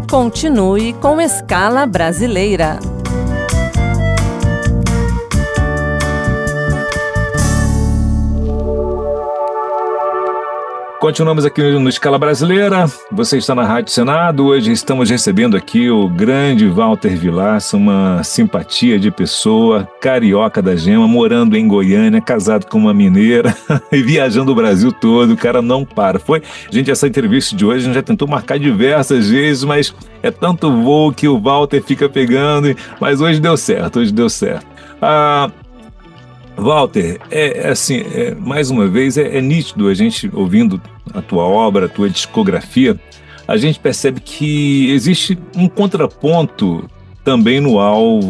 Continue com Escala Brasileira. Continuamos aqui no Escala Brasileira, você está na Rádio Senado. Hoje estamos recebendo aqui o grande Walter Vilaça, uma simpatia de pessoa, carioca da gema, morando em Goiânia, casado com uma mineira e viajando o Brasil todo. O cara não para. Gente, essa entrevista de hoje a gente já tentou marcar diversas vezes, mas é tanto voo que o Walter fica pegando, mas hoje deu certo. Walter, mais uma vez, é nítido a gente ouvindo a tua obra, a tua discografia, a gente percebe que existe um contraponto também no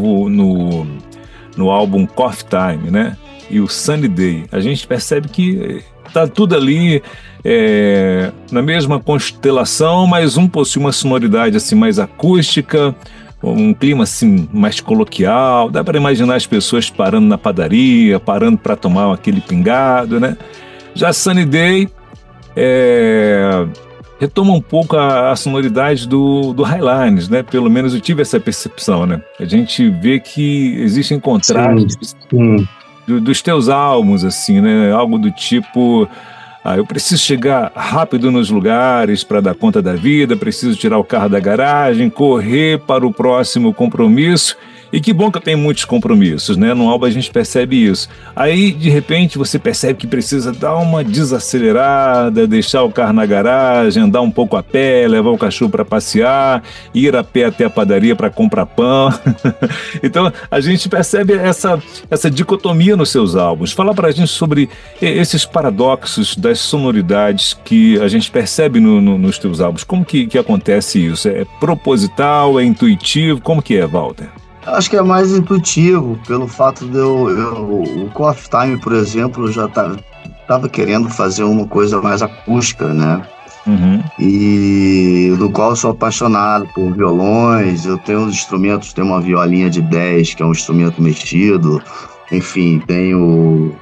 álbum Coffee Time, né? E o Sunny Day. A gente percebe que tá tudo ali na mesma constelação, mas um possui uma sonoridade assim mais acústica, um clima assim mais coloquial. Dá para imaginar as pessoas parando na padaria, parando para tomar aquele pingado, né? Já Sunny Day retoma um pouco a sonoridade do Highlines, né? Pelo menos eu tive essa percepção, né? A gente vê que existem contrastes dos teus álbuns, assim, né? Algo do tipo... eu preciso chegar rápido nos lugares para dar conta da vida, preciso tirar o carro da garagem, correr para o próximo compromisso. E que bom que eu tenho muitos compromissos, né? No álbum a gente percebe isso. Aí, de repente, você percebe que precisa dar uma desacelerada, deixar o carro na garagem, andar um pouco a pé, levar o cachorro para passear, ir a pé até a padaria para comprar pão. Então, a gente percebe essa dicotomia nos seus álbuns. Fala para a gente sobre esses paradoxos das sonoridades que a gente percebe nos teus álbuns. Como que acontece isso? É proposital, é intuitivo? Como que é, Walter? Acho que é mais intuitivo, pelo fato de o Coffee Time, por exemplo, eu já tava querendo fazer uma coisa mais acústica, né? Uhum. E do qual eu sou apaixonado por violões. Eu tenho uns instrumentos, tenho uma violinha de 10, que é um instrumento mexido. Enfim, tenho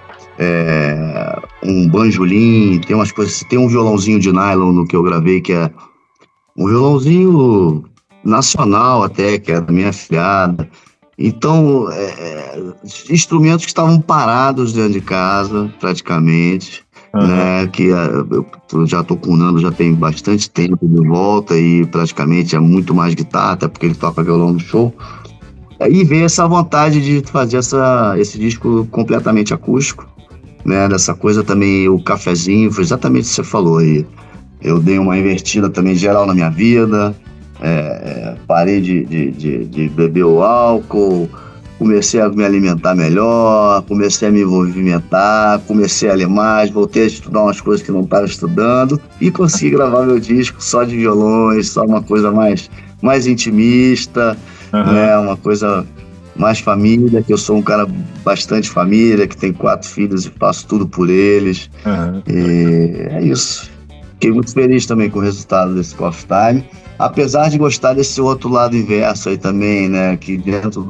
um banjolim, tem umas coisas. Tem um violãozinho de nylon no que eu gravei, que é um violãozinho nacional até, que é da minha afilhada. Então, instrumentos que estavam parados dentro de casa, praticamente, né? Que eu já estou com o Nando, já tem bastante tempo de volta e praticamente é muito mais guitarra, até porque ele toca violão no show. Aí veio essa vontade de fazer esse disco completamente acústico, né? Dessa coisa também, o cafezinho, foi exatamente o que você falou aí. Eu dei uma invertida também geral na minha vida. Parei de beber o álcool, comecei a me alimentar melhor, comecei a me movimentar, comecei a ler mais, voltei a estudar umas coisas que não estava estudando e consegui gravar meu disco só de violões, só uma coisa mais intimista, né? Uma coisa mais família, que eu sou um cara bastante família, que tem 4 filhos e faço tudo por eles. E é isso. Fiquei muito feliz também com o resultado desse Coffee Time. Apesar de gostar desse outro lado inverso aí também, né? Que dentro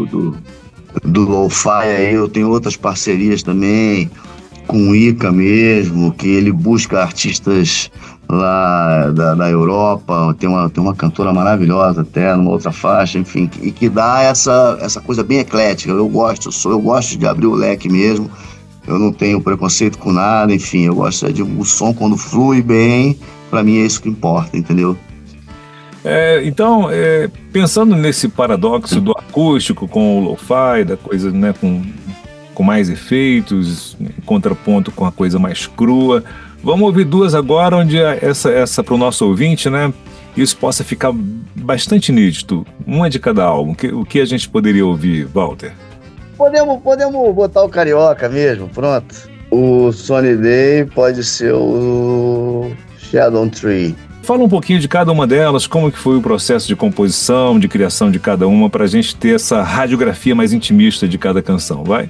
do lo-fi aí eu tenho outras parcerias também, com o Ica mesmo, que ele busca artistas lá da Europa. Tem uma cantora maravilhosa até, numa outra faixa, enfim, e que dá essa coisa bem eclética. Eu gosto de abrir o leque mesmo. Eu não tenho preconceito com nada, enfim, eu gosto de o som quando flui bem, pra mim é isso que importa, entendeu? Então, pensando nesse paradoxo do acústico com o lo-fi, da coisa, né, com mais efeitos, em contraponto com a coisa mais crua, vamos ouvir 2 agora, onde essa para o nosso ouvinte, né, isso possa ficar bastante nítido, uma de cada álbum. O que a gente poderia ouvir, Walter? Podemos botar o carioca mesmo, pronto. O Sunny Day pode ser o Shadow Tree. Fala um pouquinho de cada uma delas, como que foi o processo de composição, de criação de cada uma, para a gente ter essa radiografia mais intimista de cada canção, vai?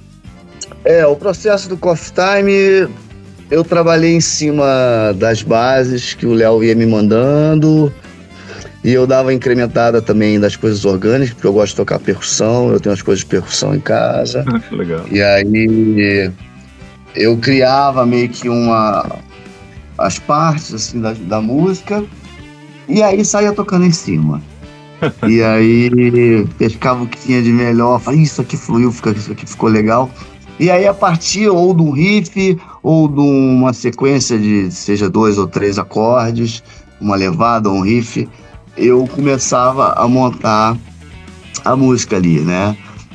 O processo do Coffee Time, eu trabalhei em cima das bases que o Léo ia me mandando, e eu dava incrementada também das coisas orgânicas, porque eu gosto de tocar percussão, eu tenho as coisas de percussão em casa. Legal. E aí eu criava meio que as partes assim, da música, E aí saía tocando em cima. E aí pescava o que tinha de melhor, falei, isso aqui fluiu, isso aqui ficou legal. E aí a partir ou de um riff, ou de uma sequência de, seja 2 ou 3 acordes, uma levada ou um riff, eu começava a montar a música ali, né?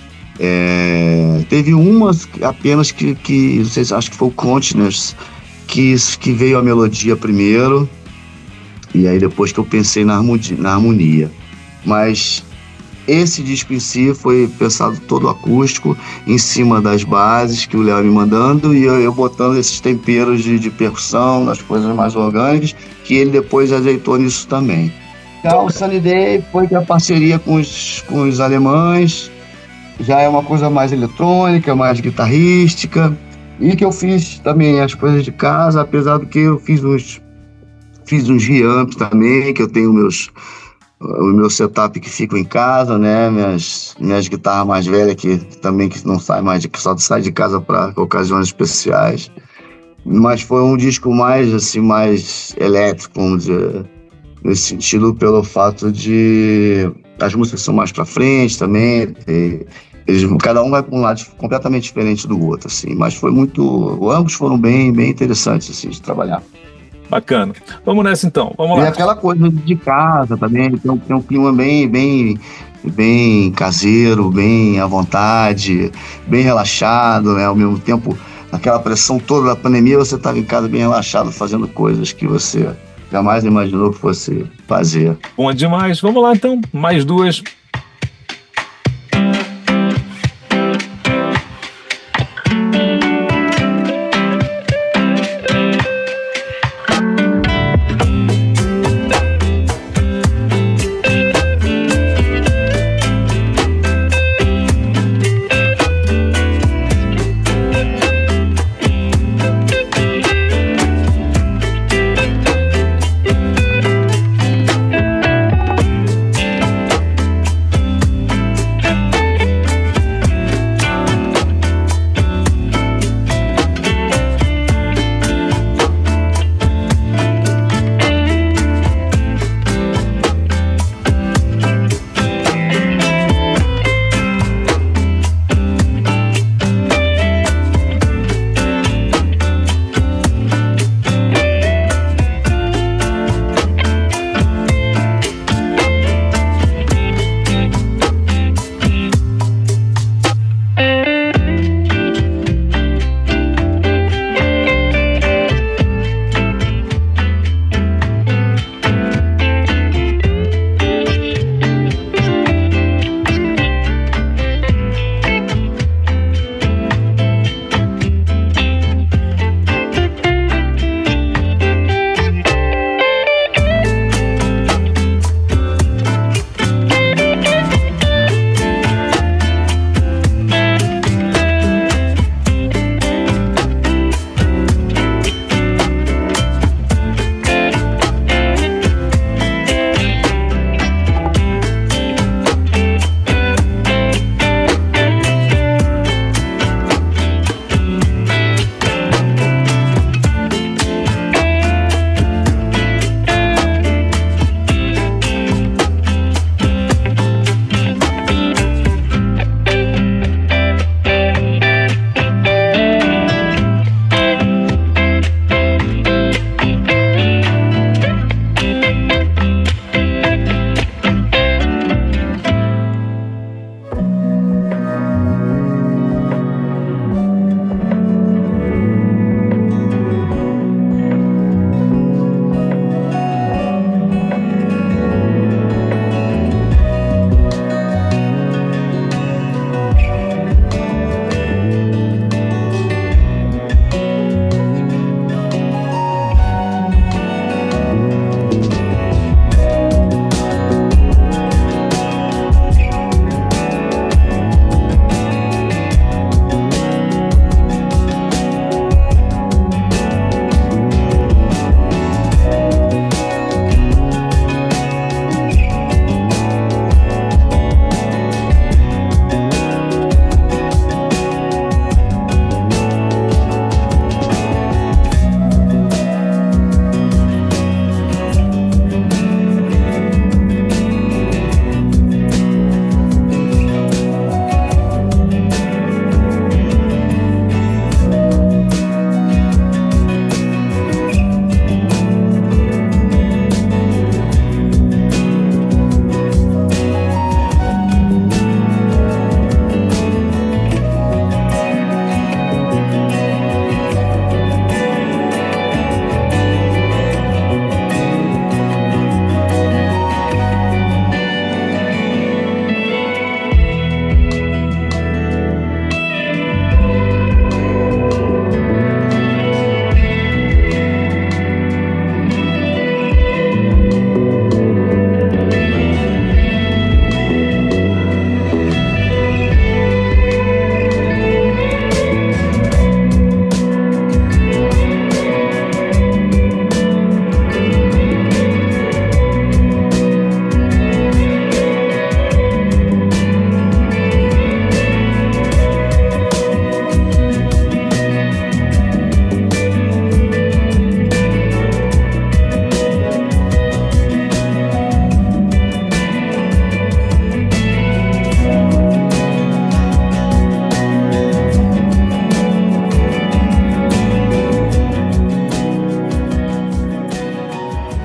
Teve umas apenas que vocês acham que foi o Continence, que veio a melodia primeiro, e aí depois que eu pensei na harmonia. Mas esse disco em si foi pensado todo acústico, em cima das bases que o Léo me mandando, e eu botando esses temperos de percussão, das coisas mais orgânicas, que ele depois ajeitou nisso também. Então, o Sunny Day foi a parceria com os alemães, já é uma coisa mais eletrônica, mais guitarrística, e que eu fiz também as coisas de casa, apesar do que eu fiz uns reamps também, que eu tenho o meu setup que fica em casa, né, minhas guitarras mais velhas que não sai mais, que só sai de casa para ocasiões especiais. Mas foi um disco mais elétrico, vamos dizer, nesse sentido, pelo fato de as músicas são mais para frente também, cada um vai para um lado completamente diferente do outro, assim, mas ambos foram bem interessantes, assim, de trabalhar. Bacana. Vamos nessa então, vamos lá. E aquela coisa de casa também, tem um clima bem caseiro, bem à vontade, bem relaxado, né? Ao mesmo tempo, naquela pressão toda da pandemia, você estava em casa bem relaxado, fazendo coisas que você jamais imaginou que fosse fazer. Bom demais. Vamos lá então, mais duas.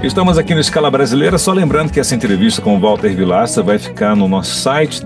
Estamos aqui no Escala Brasileira, só lembrando que essa entrevista com o Walter Vilaça vai ficar no nosso site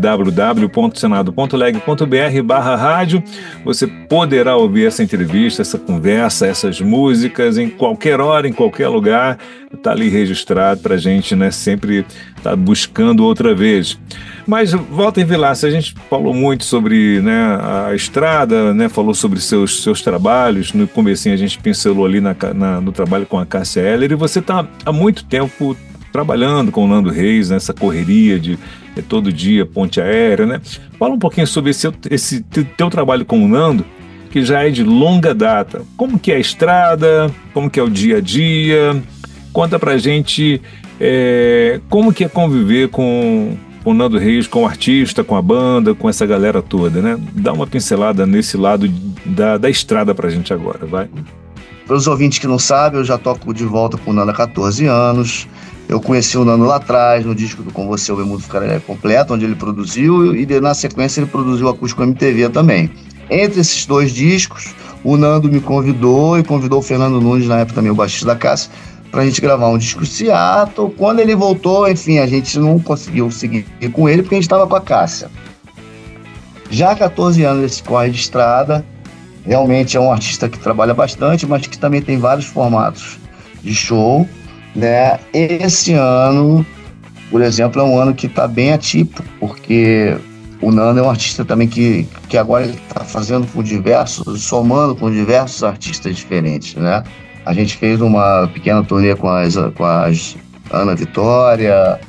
www.senado.leg.br/rádio. Você poderá ouvir essa entrevista, essa conversa, essas músicas em qualquer hora, em qualquer lugar. Está ali registrado para a gente, né, sempre estar buscando outra vez. Mas, Walter Vilaça, a gente falou muito sobre, né, a estrada, né, falou sobre seus trabalhos. No comecinho a gente pincelou ali no trabalho com a Cássia Eller, e você está há muito tempo trabalhando com o Nando Reis, nessa correria de todo dia, ponte aérea, né? Fala um pouquinho sobre esse teu trabalho com o Nando, que já é de longa data. Como que é a estrada? Como que é o dia a dia? Conta pra gente como que é conviver com o Nando Reis, com o artista, com a banda, com essa galera toda, né? Dá uma pincelada nesse lado da estrada pra gente agora, vai. Para os ouvintes que não sabem, eu já toco de volta com o Nando há 14 anos. Eu conheci o Nando lá atrás, no disco do Com Você, o Meu Mundo Ficará Completo, onde ele produziu, e na sequência ele produziu o Acústico MTV também. Entre esses dois discos, o Nando me convidou e convidou o Fernando Nunes, na época também o baixista da Cássia, para a gente gravar um disco em Seattle. Quando ele voltou, enfim, a gente não conseguiu seguir com ele porque a gente estava com a Cássia. Já há 14 anos desse corre de estrada, realmente é um artista que trabalha bastante, mas que também tem vários formatos de show, né? Esse ano, por exemplo, é um ano que está bem atípico, porque o Nando é um artista também que agora está fazendo somando com diversos artistas diferentes, né? A gente fez uma pequena turnê com as Ana Vitória,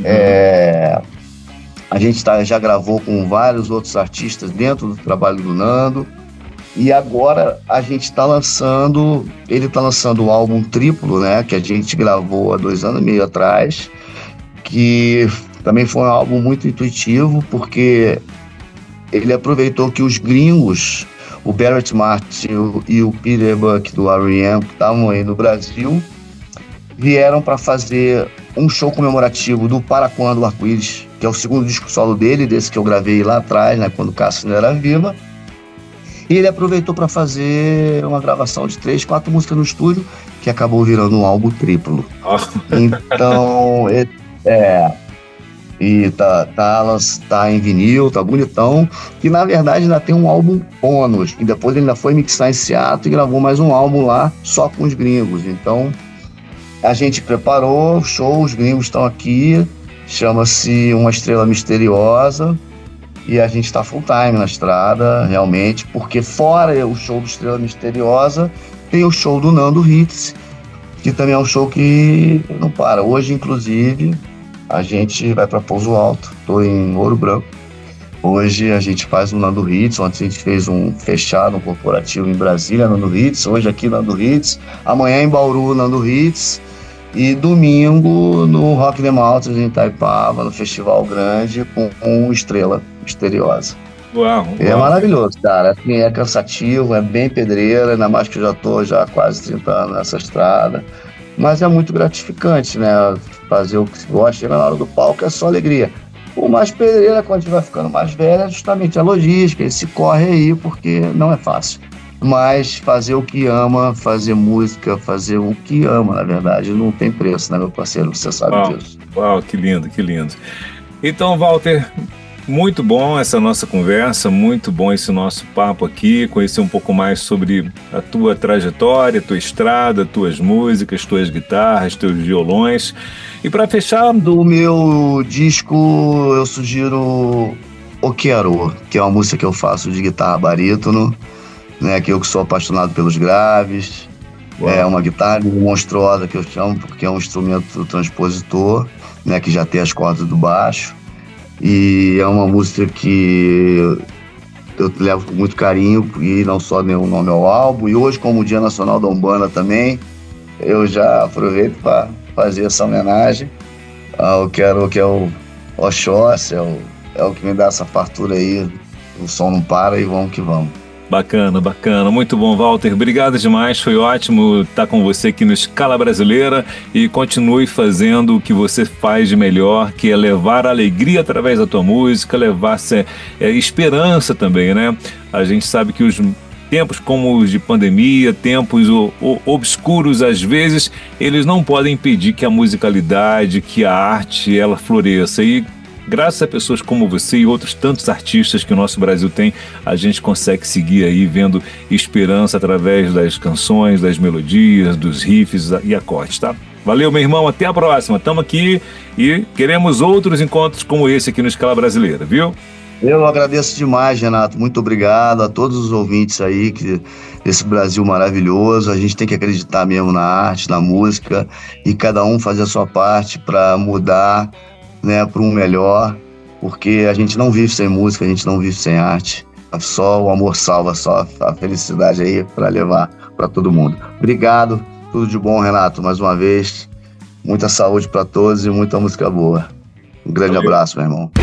a gente já gravou com vários outros artistas dentro do trabalho do Nando, e agora ele está lançando o álbum triplo, né, que a gente gravou há 2 anos e meio atrás, que também foi um álbum muito intuitivo, porque ele aproveitou que os gringos, o Barrett Martin e o Peter Buck do R.E.M., que estavam aí no Brasil, vieram para fazer um show comemorativo do Para Quando o Arco-Íris, que é o segundo disco solo dele, desse que eu gravei lá atrás, né, quando o Cássio não era viva. E ele aproveitou para fazer uma gravação de 3, 4 músicas no estúdio, que acabou virando um álbum triplo. Então, e tá em vinil, tá bonitão, que na verdade ainda tem um álbum bônus, e depois ele ainda foi mixar em Seattle e gravou mais um álbum lá, só com os gringos. Então, a gente preparou o show, os gringos estão aqui, chama-se Uma Estrela Misteriosa, e a gente está full time na estrada, realmente, porque fora o show do Estrela Misteriosa, tem o show do Nando Hits, que também é um show que não para. Hoje, inclusive, a gente vai para Pouso Alto, estou em Ouro Branco. Hoje a gente faz um Nando Hits, ontem a gente fez um fechado, um corporativo em Brasília, Nando Hits, hoje aqui Nando Hits, amanhã em Bauru, Nando Hits, e domingo no Rock the Mountains em Itaipava, no Festival Grande, com Estrela Misteriosa. Uau. É maravilhoso, cara. Assim, é cansativo, é bem pedreira, ainda mais que eu já estou há quase 30 anos nessa estrada. Mas é muito gratificante, né? Fazer o que se gosta, chegar na hora do palco é só alegria. O mais pedreira, quando a gente vai ficando mais velho, é justamente a logística, esse corre aí, porque não é fácil. Mas fazer o que ama, fazer música, fazer o que ama, na verdade, não tem preço, né, meu parceiro? Você sabe disso. Uau, que lindo, que lindo. Então, Walter, muito bom essa nossa conversa, muito bom esse nosso papo aqui, conhecer um pouco mais sobre a tua trajetória, tua estrada, tuas músicas, tuas guitarras, teus violões. E para fechar... Do meu disco, eu sugiro O Quero, que é uma música que eu faço de guitarra barítono, né, que eu que sou apaixonado pelos graves. Uau. É uma guitarra monstruosa que eu chamo, porque é um instrumento transpositor, né, que já tem as cordas do baixo. E é uma música que eu levo com muito carinho, e não só dei o nome ao álbum. E hoje, como o Dia Nacional da Umbanda também, eu já aproveito para fazer essa homenagem ao que é o Oxóssi, é o que me dá essa fartura aí. O som não para e vamos que vamos. Bacana, bacana. Muito bom, Walter. Obrigado demais. Foi ótimo estar com você aqui no Escala Brasileira, e continue fazendo o que você faz de melhor, que é levar alegria através da tua música, levar esperança também, né? A gente sabe que tempos como os de pandemia, tempos obscuros às vezes, eles não podem impedir que a musicalidade, que a arte, ela floresça. E graças a pessoas como você e outros tantos artistas que o nosso Brasil tem, a gente consegue seguir aí vendo esperança através das canções, das melodias, dos riffs e acordes, tá? Valeu, meu irmão, até a próxima. Estamos aqui e queremos outros encontros como esse aqui no Escala Brasileira, viu? Eu agradeço demais, Renato. Muito obrigado a todos os ouvintes aí desse Brasil maravilhoso. A gente tem que acreditar mesmo na arte, na música, e cada um fazer a sua parte para mudar, né, para um melhor, porque a gente não vive sem música, a gente não vive sem arte. Só o amor salva, só a felicidade aí para levar para todo mundo. Obrigado. Tudo de bom, Renato, mais uma vez. Muita saúde para todos e muita música boa. Um grande abraço, meu irmão.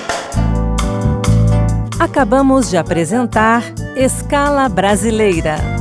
Acabamos de apresentar Escala Brasileira.